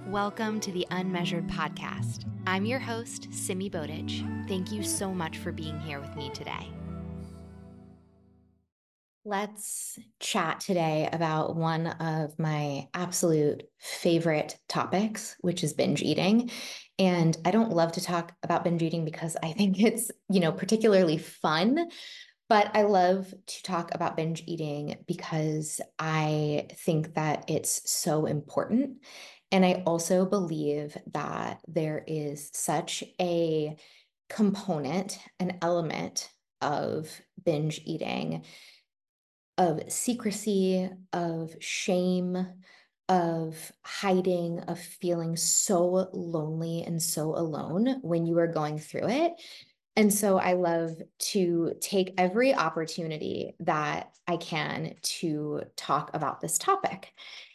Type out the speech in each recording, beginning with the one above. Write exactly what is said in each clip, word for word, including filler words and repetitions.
Welcome to the Unmeasured Podcast. I'm your host, Simi Bowditch. Thank you so much for being here with me today. Let's chat today about one of my absolute favorite topics, which is binge eating. And I don't love to talk about binge eating because I think it's, you know, particularly fun. But I love to talk about binge eating because I think that it's so important. And I also believe that there is such a component, an element of binge eating, of secrecy, of shame, of hiding, of feeling so lonely and so alone when you are going through it. And so I love to take every opportunity that I can to talk about this topic.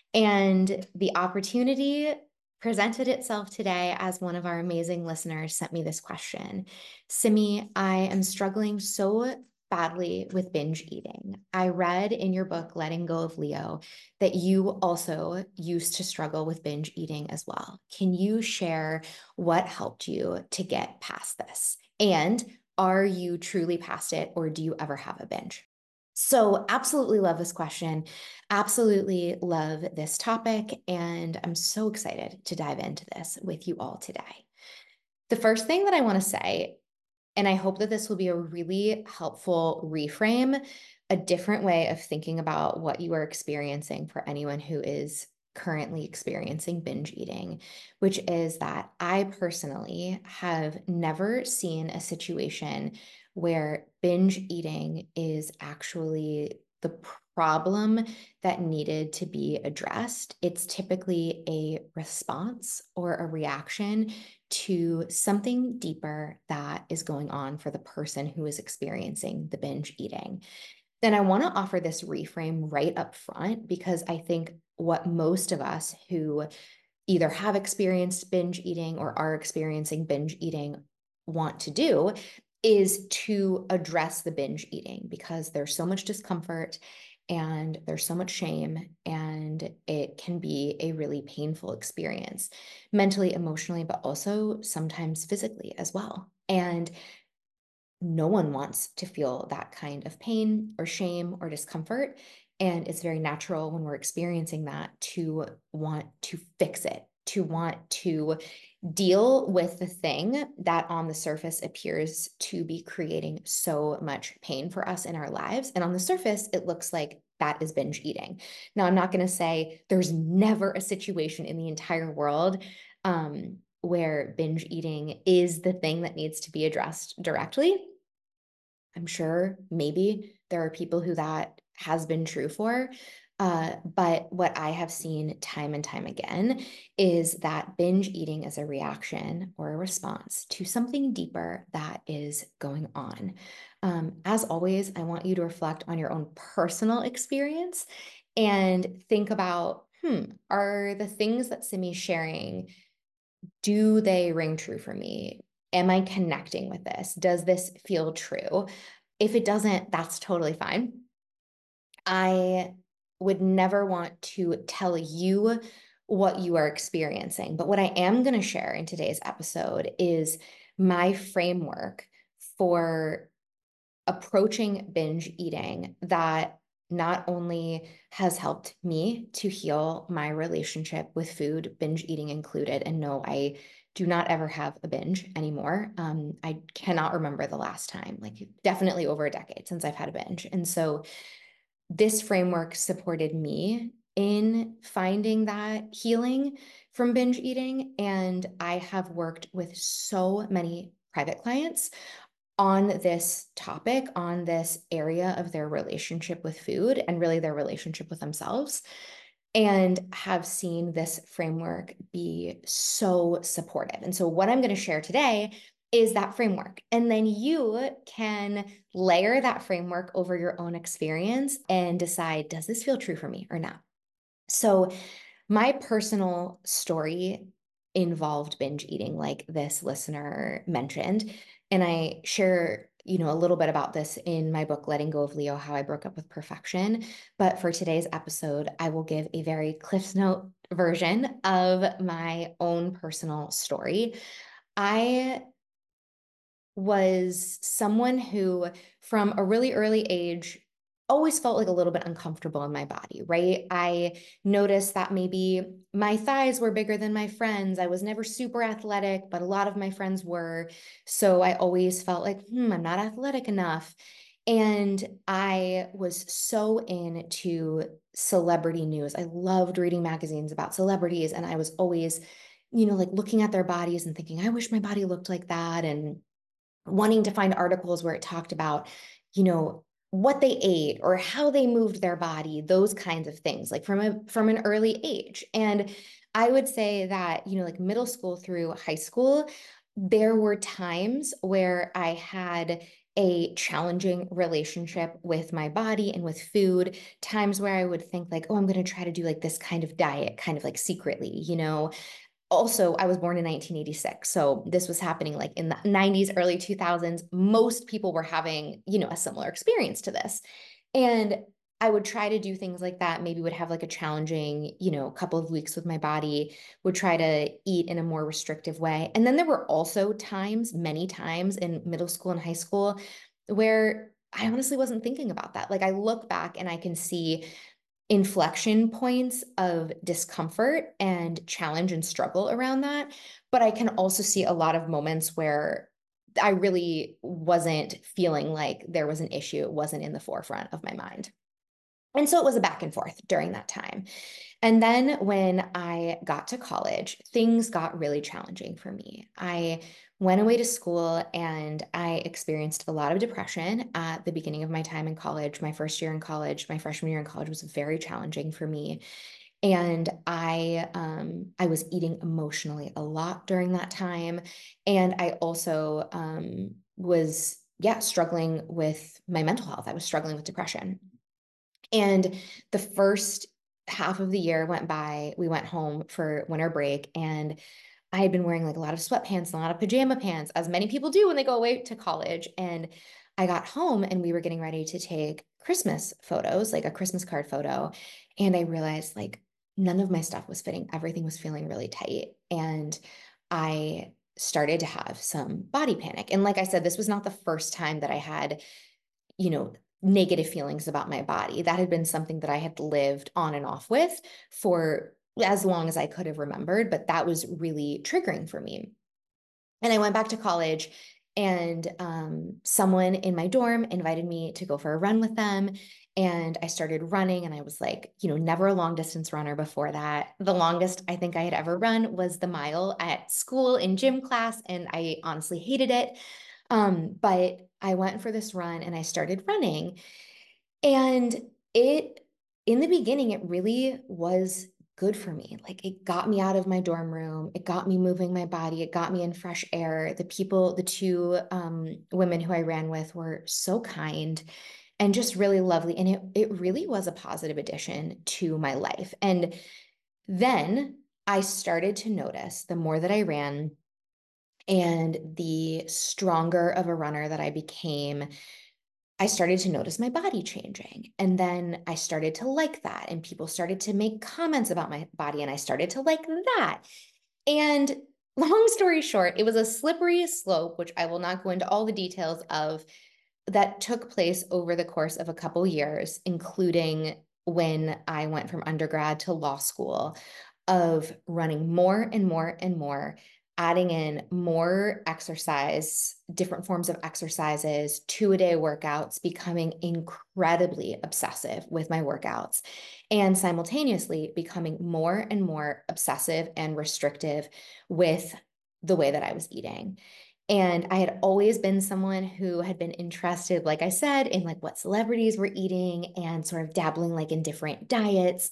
And the opportunity presented itself today as one of our amazing listeners sent me this question. Simi, I am struggling so badly with binge eating. I read in your book, Letting Go of Leo, that you also used to struggle with binge eating as well. Can you share what helped you to get past this? And are you truly past it, or do you ever have a binge? So absolutely love this question. Absolutely love this topic. And I'm so excited to dive into this with you all today. The first thing that I want to say, and I hope that this will be a really helpful reframe, a different way of thinking about what you are experiencing for anyone who is currently experiencing binge eating, which is that I personally have never seen a situation where binge eating is actually the problem that needed to be addressed. It's typically a response or a reaction to something deeper that is going on for the person who is experiencing the binge eating. Then I want to offer this reframe right up front because I think what most of us who either have experienced binge eating or are experiencing binge eating want to do is to address the binge eating because there's so much discomfort and there's so much shame, and it can be a really painful experience mentally, emotionally, but also sometimes physically as well. And no one wants to feel that kind of pain or shame or discomfort. And it's very natural when we're experiencing that to want to fix it, to want to deal with the thing that on the surface appears to be creating so much pain for us in our lives. And on the surface, it looks like that is binge eating. Now, I'm not going to say there's never a situation in the entire world um, where binge eating is the thing that needs to be addressed directly. I'm sure maybe there are people who that has been true for. Uh, but what I have seen time and time again is that binge eating is a reaction or a response to something deeper that is going on. Um, as always, I want you to reflect on your own personal experience and think about, hmm, are the things that Simi's sharing, do they ring true for me? Am I connecting with this? Does this feel true? If it doesn't, that's totally fine. I would never want to tell you what you are experiencing. But what I am going to share in today's episode is my framework for approaching binge eating that not only has helped me to heal my relationship with food, binge eating included. And no, I do not ever have a binge anymore. Um, I cannot remember the last time, like definitely over a decade since I've had a binge. And so this framework supported me in finding that healing from binge eating. And I have worked with so many private clients on this topic, on this area of their relationship with food and really their relationship with themselves, and have seen this framework be so supportive. And so what I'm going to share today is that framework. And then you can layer that framework over your own experience and decide, does this feel true for me or not? So my personal story involved binge eating, like this listener mentioned. And I share, you know, a little bit about this in my book, Letting Go of Leo, How I Broke Up with Perfection. But for today's episode, I will give a very Cliff's Note version of my own personal story. I was someone who, from a really early age, always felt like a little bit uncomfortable in my body, right? I noticed that maybe my thighs were bigger than my friends. I was never super athletic, but a lot of my friends were. So I always felt like, hmm, I'm not athletic enough. And I was so into celebrity news. I loved reading magazines about celebrities, and I was always, you know, like looking at their bodies and thinking, I wish my body looked like that. And wanting to find articles where it talked about, you know, what they ate or how they moved their body, those kinds of things, like from a from an early age. And I would say that, you know, like middle school through high school, there were times where I had a challenging relationship with my body and with food, times where I would think like, oh, I'm going to try to do like this kind of diet, kind of like secretly, you know, also, I was born in nineteen eighty-six. So this was happening like in the nineties, early two thousands. Most people were having, you know, a similar experience to this. And I would try to do things like that, maybe would have like a challenging, you know, couple of weeks with my body, would try to eat in a more restrictive way. And then there were also times, many times in middle school and high school, where I honestly wasn't thinking about that. Like I look back and I can see inflection points of discomfort and challenge and struggle around that. But I can also see a lot of moments where I really wasn't feeling like there was an issue. It wasn't in the forefront of my mind. And so it was a back and forth during that time. And then when I got to college, things got really challenging for me. I went away to school and I experienced a lot of depression at the beginning of my time in college. My first year in college, my freshman year in college was very challenging for me. And I um, I was eating emotionally a lot during that time. And I also um, was, yeah, struggling with my mental health. I was struggling with depression. And the first half of the year went by. We went home for winter break, and I had been wearing like a lot of sweatpants and a lot of pajama pants, as many people do when they go away to college. And I got home and we were getting ready to take Christmas photos, like a Christmas card photo. And I realized like none of my stuff was fitting. Everything was feeling really tight. And I started to have some body panic. And like I said, this was not the first time that I had, you know, negative feelings about my body. That had been something that I had lived on and off with for as long as I could have remembered, but that was really triggering for me. And I went back to college, and um, someone in my dorm invited me to go for a run with them. And I started running, and I was like, you know, never a long distance runner before that. The longest I think I had ever run was the mile at school in gym class, and I honestly hated it. Um, but I went for this run and I started running. And it, in the beginning, it really was good for me. Like it got me out of my dorm room. It got me moving my body. It got me in fresh air. The people, the two um, women who I ran with were so kind and just really lovely. And it, it really was a positive addition to my life. And then I started to notice the more that I ran and the stronger of a runner that I became, I started to notice my body changing. And then I started to like that. And people started to make comments about my body, and I started to like that. And long story short, it was a slippery slope, which I will not go into all the details of, that took place over the course of a couple years, including when I went from undergrad to law school, of running more and more and more, adding in more exercise, different forms of exercises, two a day workouts, becoming incredibly obsessive with my workouts, and simultaneously becoming more and more obsessive and restrictive with the way that I was eating. And I had always been someone who had been interested, like I said, in like what celebrities were eating and sort of dabbling like in different diets.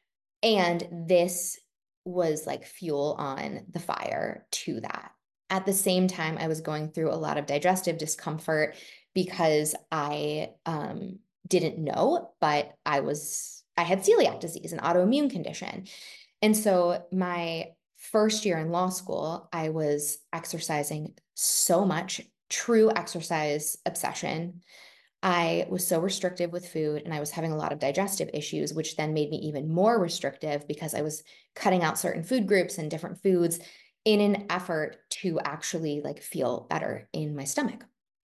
And this was like fuel on the fire to that. At the same time, I was going through a lot of digestive discomfort because I um, didn't know, but I was, I had celiac disease, an autoimmune condition. And so my first year in law school, I was exercising so much, true exercise obsession. I was so restrictive with food and I was having a lot of digestive issues, which then made me even more restrictive because I was cutting out certain food groups and different foods in an effort to actually like feel better in my stomach.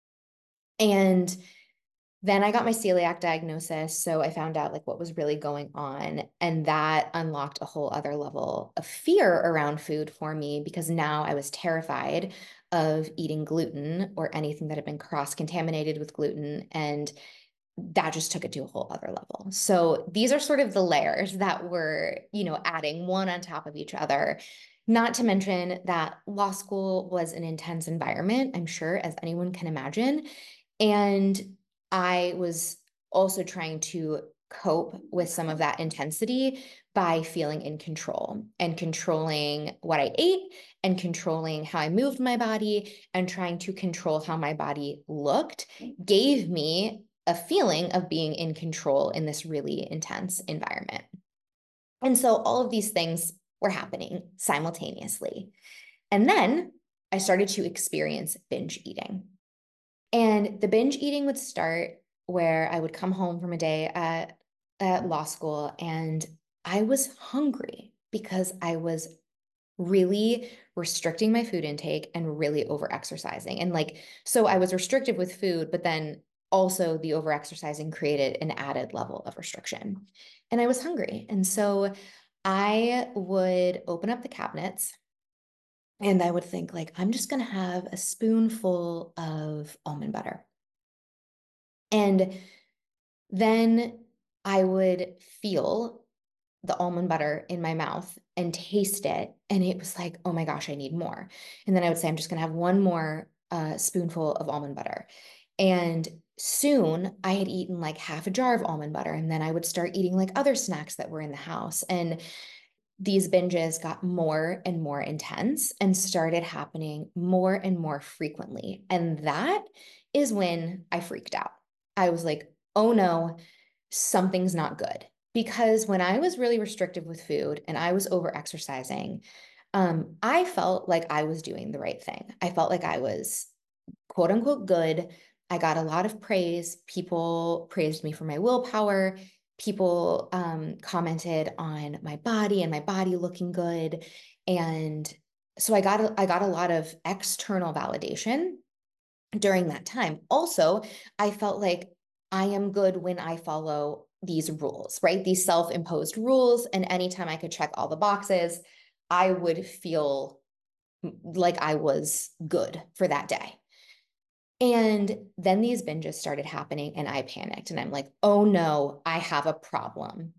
And then I got my celiac diagnosis. So I found out like what was really going on. And that unlocked a whole other level of fear around food for me because now I was terrified of eating gluten or anything that had been cross-contaminated with gluten. And that just took it to a whole other level. So these are sort of the layers that we're, you know, adding one on top of each other. Not to mention that law school was an intense environment, I'm sure, as anyone can imagine. And I was also trying to cope with some of that intensity by feeling in control and controlling what I ate and controlling how I moved my body and trying to control how my body looked gave me a feeling of being in control in this really intense environment. And so all of these things were happening simultaneously. And then I started to experience binge eating. And the binge eating would start where I would come home from a day at, at law school and I was hungry because I was really restricting my food intake and really over exercising. And like, so I was restrictive with food, but then also the over exercising created an added level of restriction. And I was hungry. And so I would open up the cabinets and I would think like, I'm just going to have a spoonful of almond butter. And then I would feel the almond butter in my mouth and taste it. And it was like, oh my gosh, I need more. And then I would say, I'm just going to have one more uh, spoonful of almond butter. And soon I had eaten like half a jar of almond butter. And then I would start eating like other snacks that were in the house. And these binges got more and more intense and started happening more and more frequently. And that is when I freaked out. I was like, oh no, something's not good. Because when I was really restrictive with food and I was over exercising, um, I felt like I was doing the right thing. I felt like I was quote unquote good. I got a lot of praise. People praised me for my willpower. People um, commented on my body and my body looking good. And so I got a, I got a lot of external validation during that time. Also, I felt like I am good when I follow these rules, right? These self-imposed rules. And anytime I could check all the boxes, I would feel like I was good for that day. And then these binges started happening and I panicked and I'm like, oh no, I have a problem.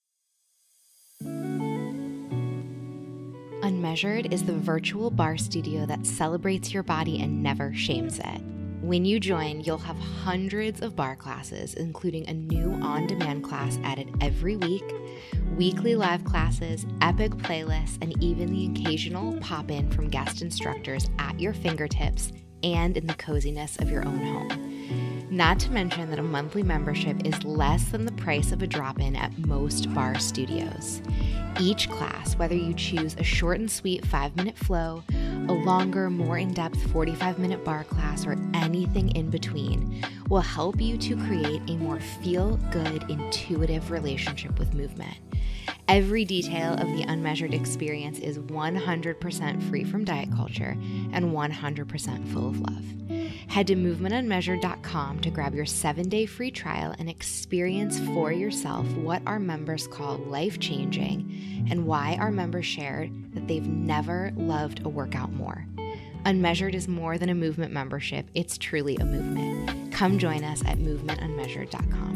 Unmeasured is the virtual barre studio that celebrates your body and never shames it. When you join, you'll have hundreds of barre classes, including a new on-demand class added every week, weekly live classes, epic playlists, and even the occasional pop-in from guest instructors at your fingertips and in the coziness of your own home. Not to mention that a monthly membership is less than the price of a drop-in at most barre studios. Each class, whether you choose a short and sweet five-minute flow, a longer, more in-depth forty-five minute barre class, or anything in between, will help you to create a more feel-good, intuitive relationship with movement. Every detail of the Unmeasured experience is one hundred percent free from diet culture and one hundred percent full of love. Head to movement unmeasured dot com to grab your seven-day free trial and experience for yourself what our members call life-changing and why our members shared that they've never loved a workout more. Unmeasured is more than a movement membership, it's truly a movement. Come join us at movement unmeasured dot com.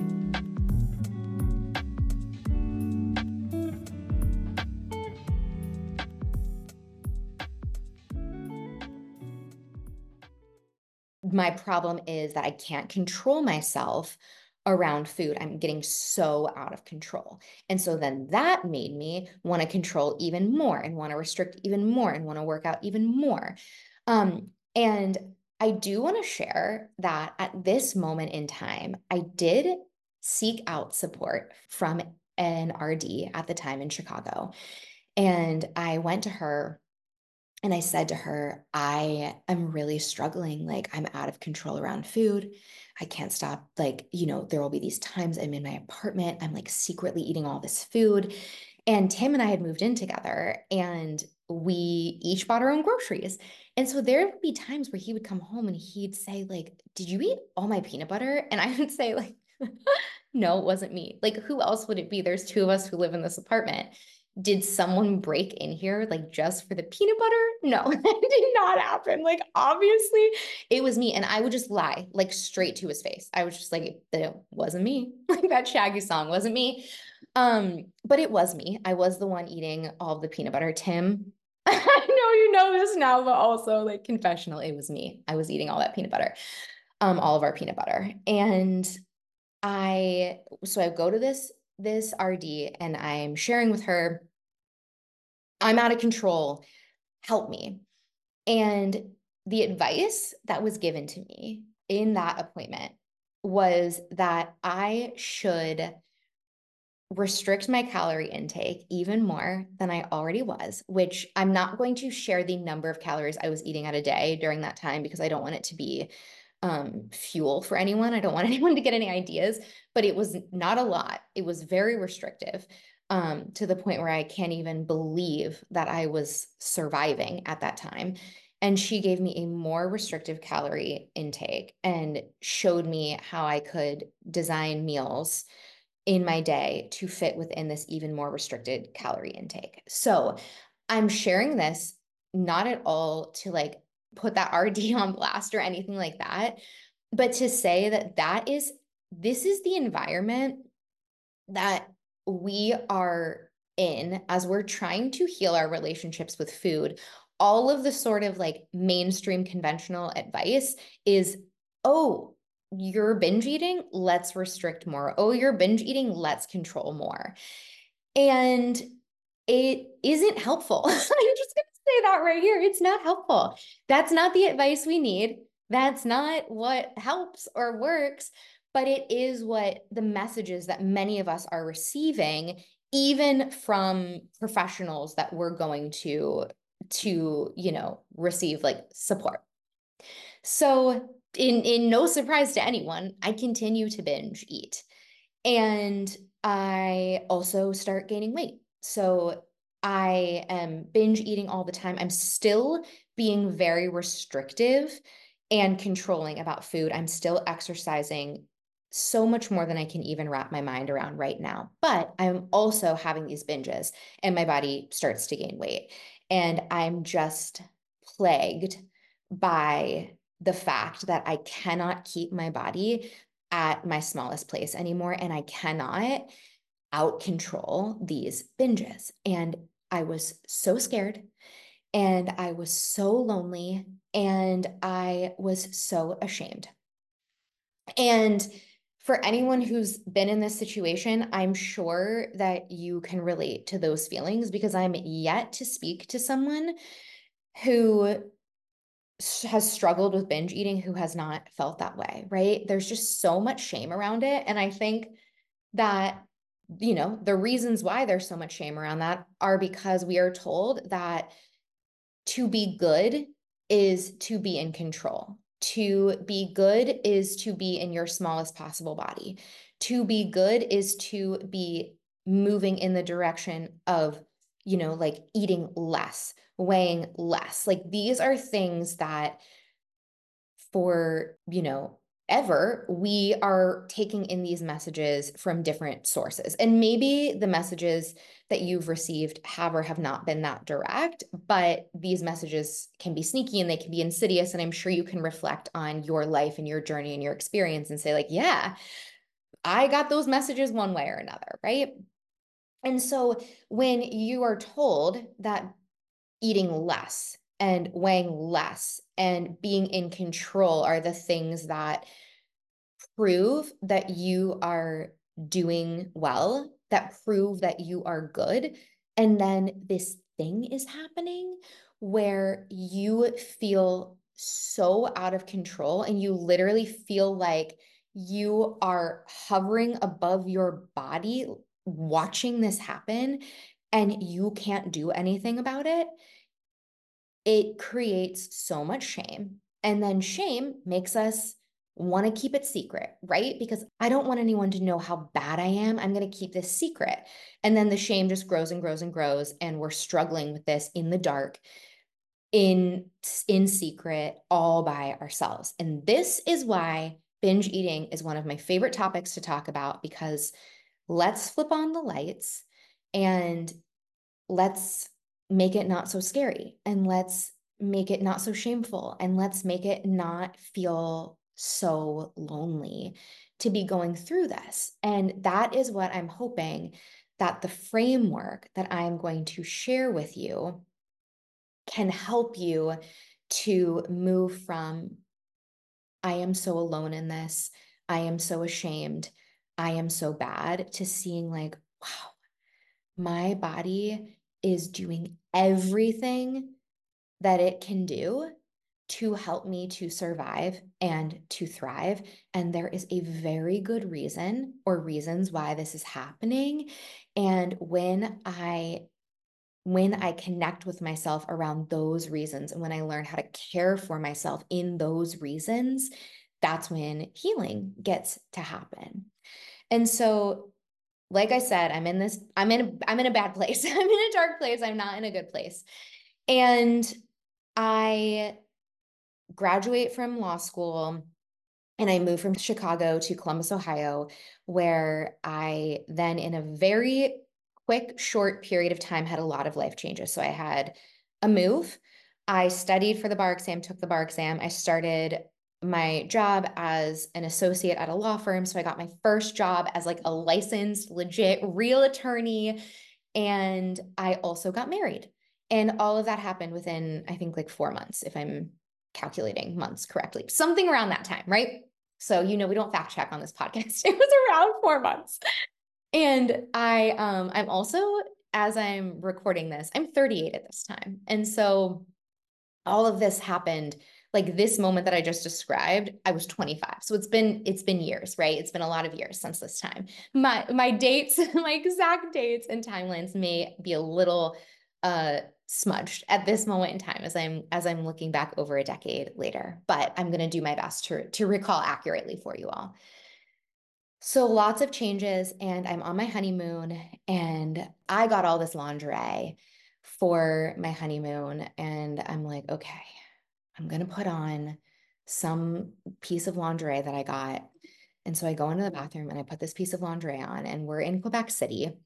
My problem is that I can't control myself around food. I'm getting so out of control. And so then that made me want to control even more and want to restrict even more and want to work out even more. Um, and I do want to share that at this moment in time, I did seek out support from an R D at the time in Chicago. And I went to her And I said to her, I am really struggling. Like, I'm out of control around food. I can't stop. Like, you know, there will be these times I'm in my apartment, I'm like secretly eating all this food. And Tim and I had moved in together and we each bought our own groceries. And so there would be times where he would come home and he'd say, like, did you eat all my peanut butter? And I would say, like, no, it wasn't me. Like, who else would it be? There's two of us who live in this apartment. Did someone break in here like just for the peanut butter? No, that did not happen. Like, obviously, it was me. And I would just lie like straight to his face. I was just like, it wasn't me. Like that Shaggy song wasn't me. Um, but it was me. I was the one eating all the peanut butter. Tim, I know you know this now, but also like confessional, it was me. I was eating all that peanut butter, um, all of our peanut butter. And I, so I go to this, this R D and I'm sharing with her, I'm out of control, help me. And the advice that was given to me in that appointment was that I should restrict my calorie intake even more than I already was, which I'm not going to share the number of calories I was eating at a day during that time because I don't want it to be um, fuel for anyone. I don't want anyone to get any ideas, but it was not a lot. It was very restrictive, um, to the point where I can't even believe that I was surviving at that time. And she gave me a more restrictive calorie intake and showed me how I could design meals in my day to fit within this even more restricted calorie intake. So I'm sharing this not at all to like put that R D on blast or anything like that, but to say that that is, this is the environment that we are in as we're trying to heal our relationships with food. All of the sort of like mainstream conventional advice is, oh, you're binge eating, let's restrict more. Oh, you're binge eating, let's control more. And it isn't helpful. I'm just going to say that right here. It's not helpful. That's not the advice we need. That's not what helps or works, but it is what the messages that many of us are receiving, even from professionals that we're going to, to, you know, receive like support. So in, in no surprise to anyone, I continue to binge eat. And I also start gaining weight. So I am binge eating all the time. I'm still being very restrictive and controlling about food. I'm still exercising so much more than I can even wrap my mind around right now. But I'm also having these binges and my body starts to gain weight. And I'm just plagued by the fact that I cannot keep my body at my smallest place anymore. And I cannot out control these binges. And I was so scared and I was so lonely and I was so ashamed. And for anyone who's been in this situation, I'm sure that you can relate to those feelings because I'm yet to speak to someone who has struggled with binge eating who has not felt that way, right? There's just so much shame around it. And I think that, you know, the reasons why there's so much shame around that are because we are told that to be good is to be in control. To be good is to be in your smallest possible body. To be good is to be moving in the direction of, you know, like eating less, weighing less. Like these are things that for, you know, ever, we are taking in these messages from different sources. And maybe the messages that you've received have or have not been that direct, but these messages can be sneaky and they can be insidious. And I'm sure you can reflect on your life and your journey and your experience and say, like, yeah, I got those messages one way or another, right? And so when you are told that eating less and weighing less and being in control are the things that prove that you are doing well, that prove that you are good. And then this thing is happening where you feel so out of control and you literally feel like you are hovering above your body, watching this happen, and you can't do anything about it. it creates so much shame. And then shame makes us want to keep it secret, right? Because I don't want anyone to know how bad I am. I'm going to keep this secret. And then the shame just grows and grows and grows. And we're struggling with this in the dark, in, in secret, all by ourselves. And this is why binge eating is one of my favorite topics to talk about, because let's flip on the lights and let's make it not so scary, and let's make it not so shameful, and let's make it not feel so lonely to be going through this. And that is what I'm hoping that the framework that I'm going to share with you can help you to move from, I am so alone in this, I am so ashamed, I am so bad, to seeing like, wow, my body is doing everything that it can do to help me to survive and to thrive. And there is a very good reason or reasons why this is happening. And when I when I connect with myself around those reasons, and when I learn how to care for myself in those reasons, that's when healing gets to happen. And so, like I said, I'm in this, I'm in a, I'm in a bad place. I'm in a dark place. I'm not in a good place. And I graduate from law school and I moved from Chicago to Columbus, Ohio, where I then, in a very quick, short period of time, had a lot of life changes. So I had a move. I studied for the bar exam, took the bar exam. I started my job as an associate at a law firm. So I got my first job as like a licensed, legit, real attorney. And I also got married. And all of that happened within, I think, like four months, if I'm calculating months correctly, something around that time, right? So, you know, we don't fact check on this podcast. It was around four months. And I, um, I'm also, as I'm recording this, I'm thirty-eight at this time. And so all of this happened, like this moment that I just described, I was twenty-five. So it's been, it's been years, right? It's been a lot of years since this time. My, my dates, my exact dates and timelines may be a little, uh, smudged at this moment in time as I'm, as I'm looking back over a decade later, but I'm going to do my best to, to recall accurately for you all. So lots of changes, and I'm on my honeymoon, and I got all this lingerie for my honeymoon, and I'm like, okay, I'm gonna put on some piece of lingerie that I got. And so I go into the bathroom and I put this piece of lingerie on, and we're in Quebec City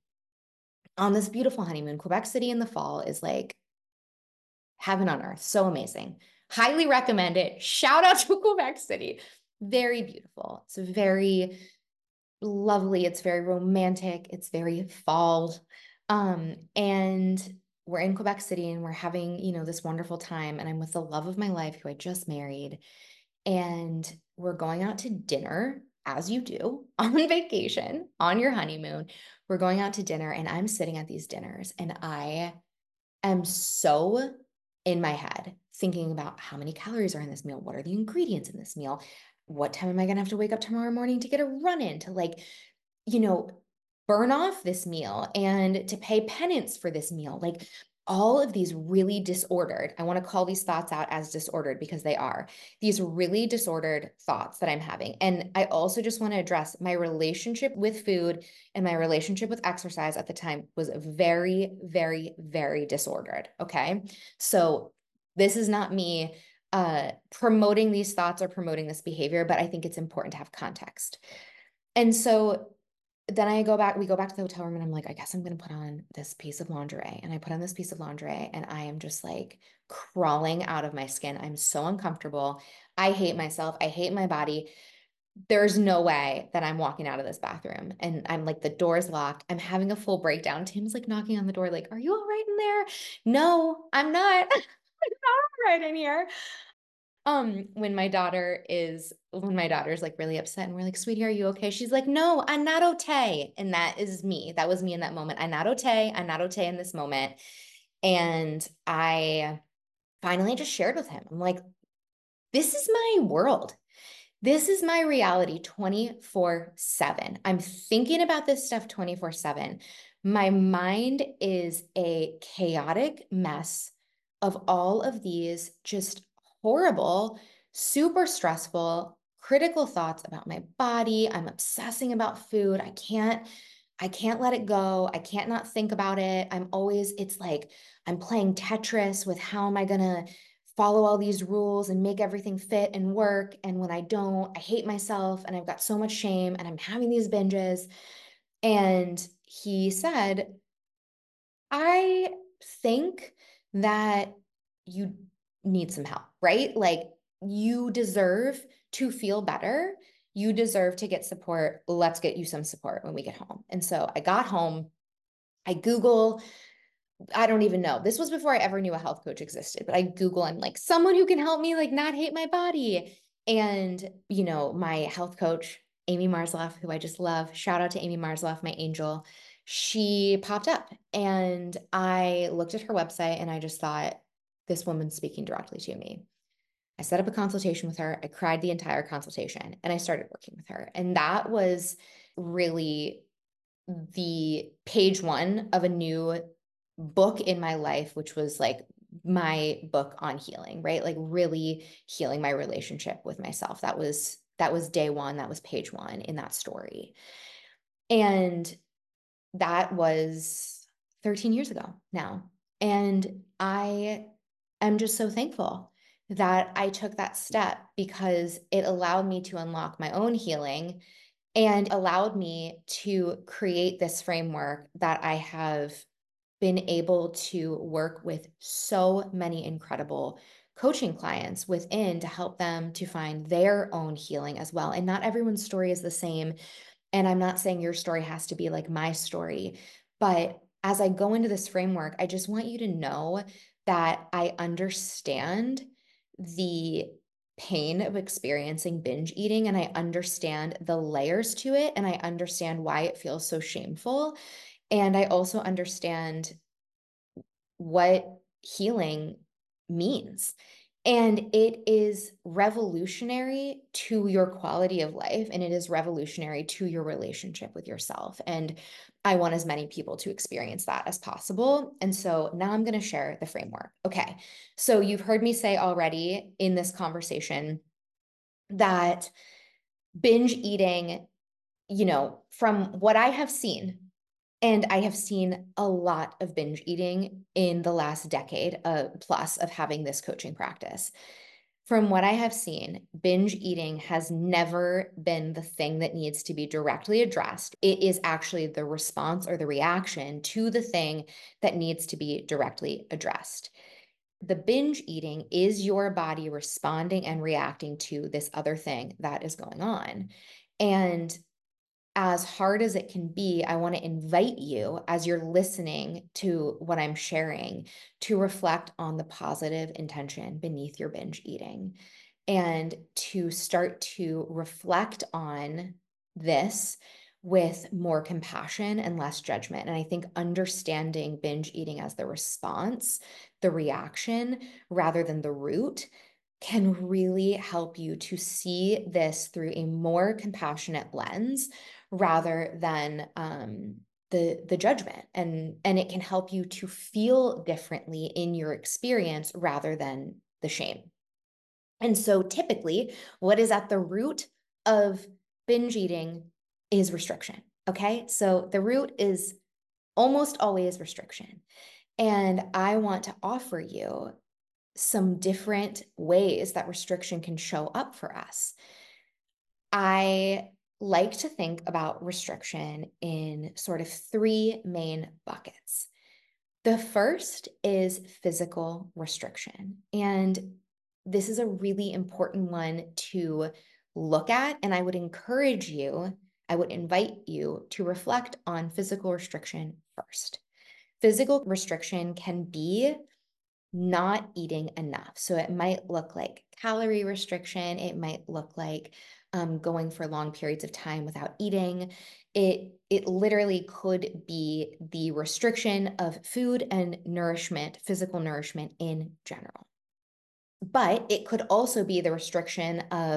on this beautiful honeymoon. Quebec City in the fall is like heaven on earth, so amazing. Highly recommend it. Shout out to Quebec City. Very beautiful. It's very lovely. It's very romantic. It's very fall. Um, and we're in Quebec City and we're having, you know, this wonderful time. And I'm with the love of my life who I just married. And we're going out to dinner, as you do on vacation, on your honeymoon. We're going out to dinner, and I'm sitting at these dinners, and I am so in my head thinking about how many calories are in this meal. What are the ingredients in this meal? What time am I going to have to wake up tomorrow morning to get a run in to, like, you know, burn off this meal and to pay penance for this meal? Like, all of these really disordered, I want to call these thoughts out as disordered because they are these really disordered thoughts that I'm having. And I also just want to address my relationship with food and my relationship with exercise at the time was very, very, very disordered. Okay. So this is not me uh, promoting these thoughts or promoting this behavior, but I think it's important to have context. And so then I go back, we go back to the hotel room, and I'm like, I guess I'm going to put on this piece of lingerie. And I put on this piece of lingerie, and I am just like crawling out of my skin. I'm so uncomfortable. I hate myself. I hate my body. There's no way that I'm walking out of this bathroom. And I'm like, the door's locked. I'm having a full breakdown. Tim's like knocking on the door, like, are you all right in there? No, I'm not. I'm not all right in here. Um, when my daughter is, when my daughter's like really upset and we're like, sweetie, are you okay? She's like, no, I'm not okay. And that is me. That was me in that moment. I'm not okay. I'm not okay in this moment. And I finally just shared with him. I'm like, this is my world. This is my reality twenty-four seven. I'm thinking about this stuff twenty-four seven. My mind is a chaotic mess of all of these just horrible, super stressful, critical thoughts about my body. I'm obsessing about food. I can't, I can't let it go. I can't not think about it. I'm always, it's like I'm playing Tetris with how am I going to follow all these rules and make everything fit and work. And when I don't, I hate myself and I've got so much shame and I'm having these binges. And he said, I think that you need some help, right? Like you deserve to feel better. You deserve to get support. Let's get you some support when we get home. And so I got home. I Google, I don't even know. This was before I ever knew a health coach existed, but I Google, I'm like, someone who can help me like not hate my body. And, you know, my health coach, Amy Marsloff, who I just love, shout out to Amy Marsloff, my angel, she popped up and I looked at her website and I just thought, this woman's speaking directly to me. I set up a consultation with her. I cried the entire consultation and I started working with her. And that was really the page one of a new book in my life, which was like my book on healing, right? Like really healing my relationship with myself. That was that was day one. That was page one in that story. And that was thirteen years ago now. And I am just so thankful that I took that step because it allowed me to unlock my own healing and allowed me to create this framework that I have been able to work with so many incredible coaching clients within to help them to find their own healing as well. And not everyone's story is the same. And I'm not saying your story has to be like my story, but as I go into this framework, I just want you to know that I understand the pain of experiencing binge eating and I understand the layers to it and I understand why it feels so shameful. And I also understand what healing means. And it is revolutionary to your quality of life, and it is revolutionary to your relationship with yourself. And I want as many people to experience that as possible. And so now I'm going to share the framework. Okay. So you've heard me say already in this conversation that binge eating, you know, from what I have seen, and I have seen a lot of binge eating in the last decade uh, plus of having this coaching practice. From what I have seen, binge eating has never been the thing that needs to be directly addressed. It is actually the response or the reaction to the thing that needs to be directly addressed. The binge eating is your body responding and reacting to this other thing that is going on. And as hard as it can be, I want to invite you as you're listening to what I'm sharing to reflect on the positive intention beneath your binge eating and to start to reflect on this with more compassion and less judgment. And I think understanding binge eating as the response, the reaction, rather than the root, can really help you to see this through a more compassionate lens rather than um, the the judgment, and and it can help you to feel differently in your experience rather than the shame. And so typically what is at the root of binge eating is restriction. Okay, so the root is almost always restriction, and I want to offer you some different ways that restriction can show up for us. I like to think about restriction in sort of three main buckets. The first is physical restriction. And this is a really important one to look at. And I would encourage you, I would invite you to reflect on physical restriction first. Physical restriction can be not eating enough. So it might look like calorie restriction. It might look like um, going for long periods of time without eating. It, it literally could be the restriction of food and nourishment, physical nourishment in general. But it could also be the restriction of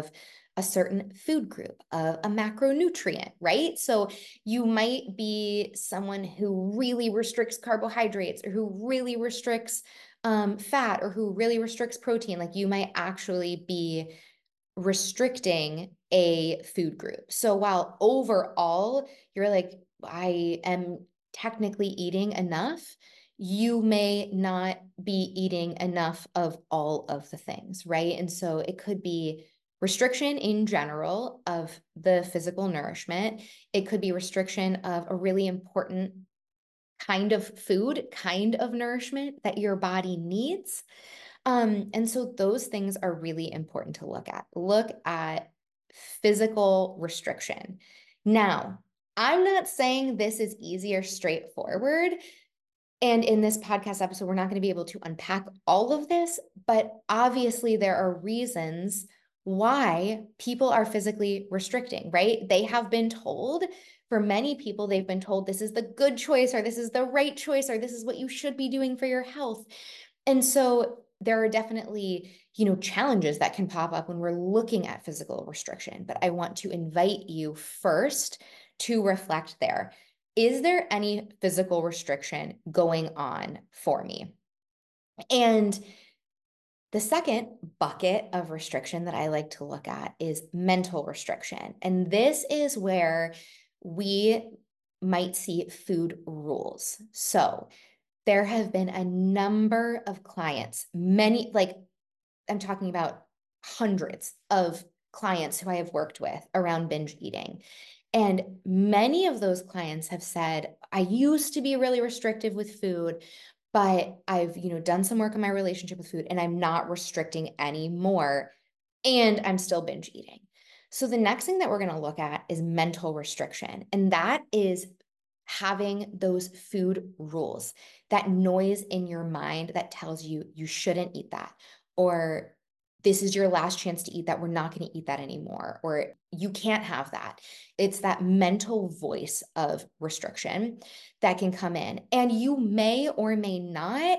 a certain food group, of a macronutrient, right? So you might be someone who really restricts carbohydrates, or who really restricts um, fat, or who really restricts protein. Like you might actually be restricting a food group. So while overall you're like, I am technically eating enough, you may not be eating enough of all of the things, right? And so it could be restriction in general of the physical nourishment. It could be restriction of a really important kind of food, kind of nourishment that your body needs. Um, and so those things are really important to look at. Look at physical restriction. Now, I'm not saying this is easy or straightforward. And in this podcast episode, we're not going to be able to unpack all of this, but obviously there are reasons why people are physically restricting, right? They have been told, for many people, they've been told this is the good choice, or this is the right choice, or this is what you should be doing for your health. And so there are definitely, you know, challenges that can pop up when we're looking at physical restriction, but I want to invite you first to reflect there. Is there any physical restriction going on for me? And the second bucket of restriction that I like to look at is mental restriction. And this is where we might see food rules. So there have been a number of clients, many, like I'm talking about hundreds of clients who I have worked with around binge eating. And many of those clients have said, I used to be really restrictive with food, but I've, you know, done some work on my relationship with food and I'm not restricting anymore, and I'm still binge eating. So the next thing that we're going to look at is mental restriction. And that is having those food rules, that noise in your mind that tells you you shouldn't eat that, or this is your last chance to eat that. We're not going to eat that anymore, or you can't have that. It's that mental voice of restriction that can come in. And you may or may not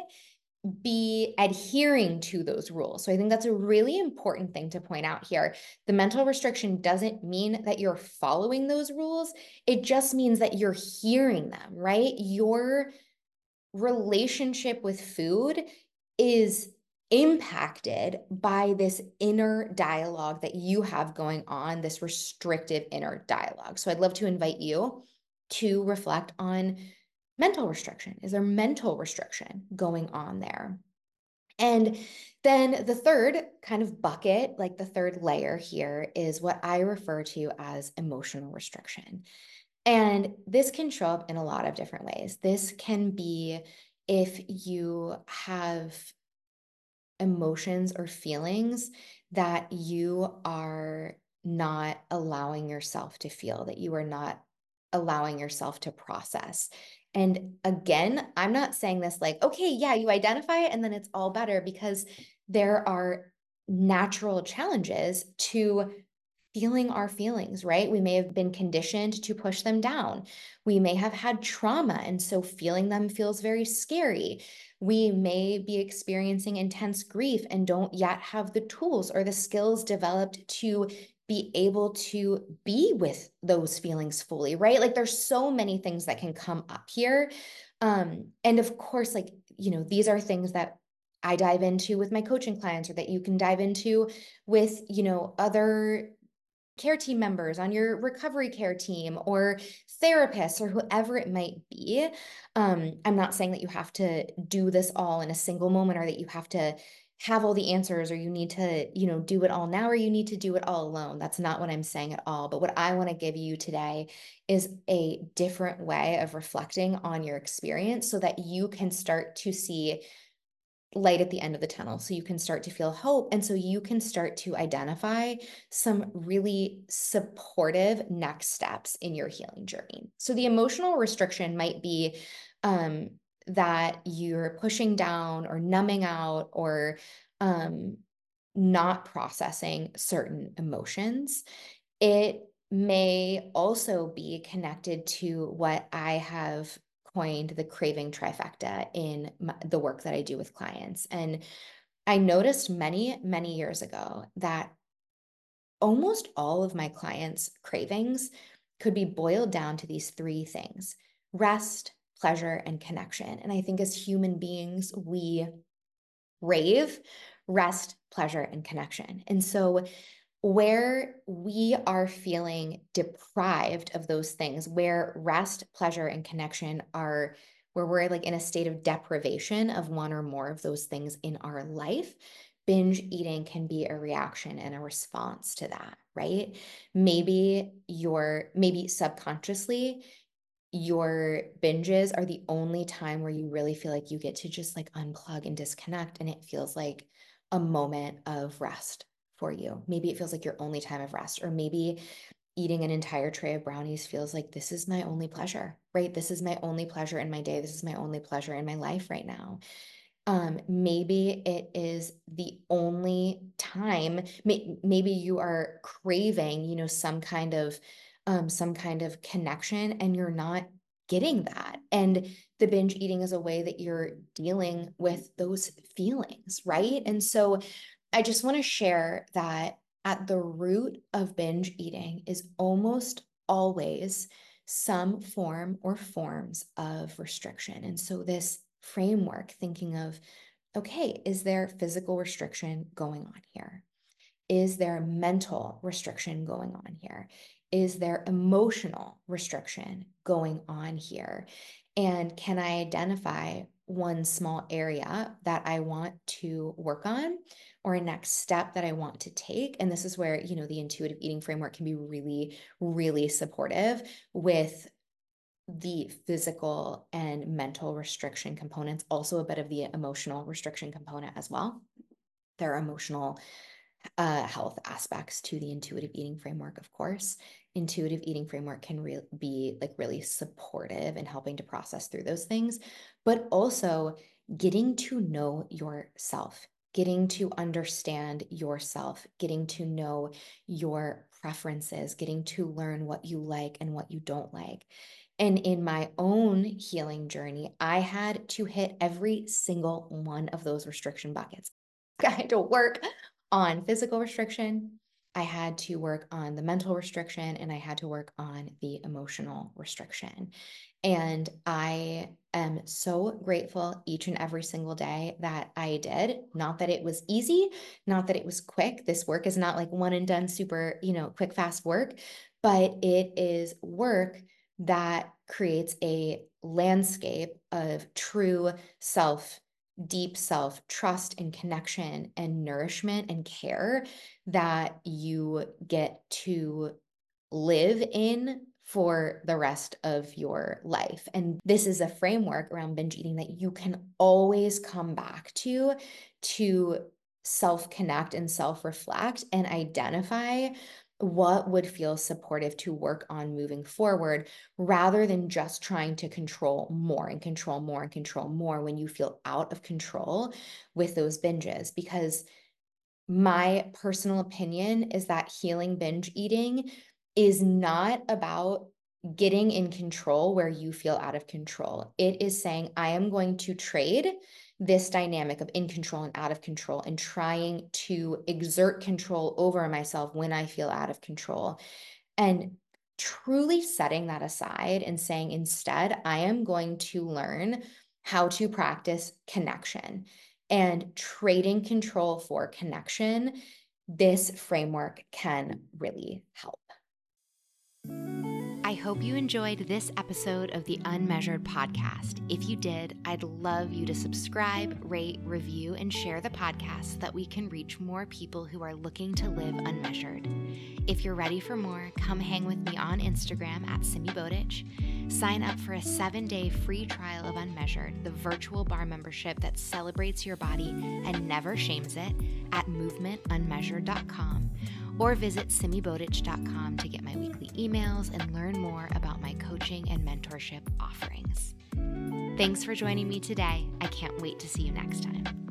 be adhering to those rules. So I think that's a really important thing to point out here. The mental restriction doesn't mean that you're following those rules. It just means that you're hearing them, right? Your relationship with food is impacted by this inner dialogue that you have going on, this restrictive inner dialogue. So I'd love to invite you to reflect on mental restriction. Is there mental restriction going on there? And then the third kind of bucket, like the third layer here, is what I refer to as emotional restriction. And this can show up in a lot of different ways. This can be if you have emotions or feelings that you are not allowing yourself to feel, that you are not allowing yourself to process. And again, I'm not saying this like, okay, yeah, you identify it and then it's all better, because there are natural challenges to feeling our feelings, right? We may have been conditioned to push them down. We may have had trauma, and so feeling them feels very scary. We may be experiencing intense grief and don't yet have the tools or the skills developed to be able to be with those feelings fully, right? Like there's so many things that can come up here. Um, and of course, like, you know, these are things that I dive into with my coaching clients, or that you can dive into with, you know, other care team members on your recovery care team, or therapists, or whoever it might be. Um, I'm not saying that you have to do this all in a single moment, or that you have to have all the answers, or you need to, you know, do it all now, or you need to do it all alone. That's not what I'm saying at all. But what I want to give you today is a different way of reflecting on your experience, so that you can start to see light at the end of the tunnel, so you can start to feel hope. And so you can start to identify some really supportive next steps in your healing journey. So the emotional restriction might be um, that you're pushing down or numbing out, or um, not processing certain emotions. It may also be connected to what I have coined the craving trifecta in my, the work that I do with clients. And I noticed many, many years ago that almost all of my clients' cravings could be boiled down to these three things: rest, pleasure, and connection. And I think as human beings, we crave rest, pleasure, and connection. And so where we are feeling deprived of those things, where rest, pleasure, and connection are, where we're like in a state of deprivation of one or more of those things in our life, binge eating can be a reaction and a response to that, right? Maybe you're, maybe subconsciously, your binges are the only time where you really feel like you get to just like unplug and disconnect, and it feels like a moment of rest for you. Maybe it feels like your only time of rest, or maybe eating an entire tray of brownies feels like this is my only pleasure, right? This is my only pleasure in my day. This is my only pleasure in my life right now. Um, maybe it is the only time, may, maybe you are craving, you know, some kind of, um, some kind of connection, and you're not getting that. And the binge eating is a way that you're dealing with those feelings, right? And so I just want to share that at the root of binge eating is almost always some form or forms of restriction. And so this framework, thinking of, okay, is there physical restriction going on here? Is there mental restriction going on here? Is there emotional restriction going on here? And can I identify one small area that I want to work on, or a next step that I want to take? And this is where, you know, the intuitive eating framework can be really, really supportive with the physical and mental restriction components, also a bit of the emotional restriction component as well. There are emotional uh, health aspects to the intuitive eating framework, of course. Intuitive eating framework can re- be like really supportive in helping to process through those things, but also getting to know yourself, getting to understand yourself, getting to know your preferences, getting to learn what you like and what you don't like. And in my own healing journey, I had to hit every single one of those restriction buckets. I had to work on physical restriction, I had to work on the mental restriction, and I had to work on the emotional restriction. And I am so grateful each and every single day that I did. Not that it was easy, not that it was quick. This work is not like one and done, super, you know, quick, fast work, but it is work that creates a landscape of true self, deep self trust and connection and nourishment and care that you get to live in for the rest of your life. And this is a framework around binge eating that you can always come back to, to self-connect and self-reflect and identify what would feel supportive to work on moving forward, rather than just trying to control more and control more and control more when you feel out of control with those binges. Because my personal opinion is that healing binge eating is not about getting in control where you feel out of control. It is saying, I am going to trade this dynamic of in control and out of control and trying to exert control over myself when I feel out of control, and truly setting that aside and saying, instead, I am going to learn how to practice connection and trading control for connection. This framework can really help. I hope you enjoyed this episode of the Unmeasured podcast. If you did, I'd love you to subscribe, rate, review, and share the podcast so that we can reach more people who are looking to live unmeasured. If you're ready for more, come hang with me on Instagram at Simi Bowditch. Sign up for a seven-day free trial of Unmeasured, the virtual bar membership that celebrates your body and never shames it, at movement unmeasured dot com. Or visit simi bowditch dot com to get my weekly emails and learn more about my coaching and mentorship offerings. Thanks for joining me today. I can't wait to see you next time.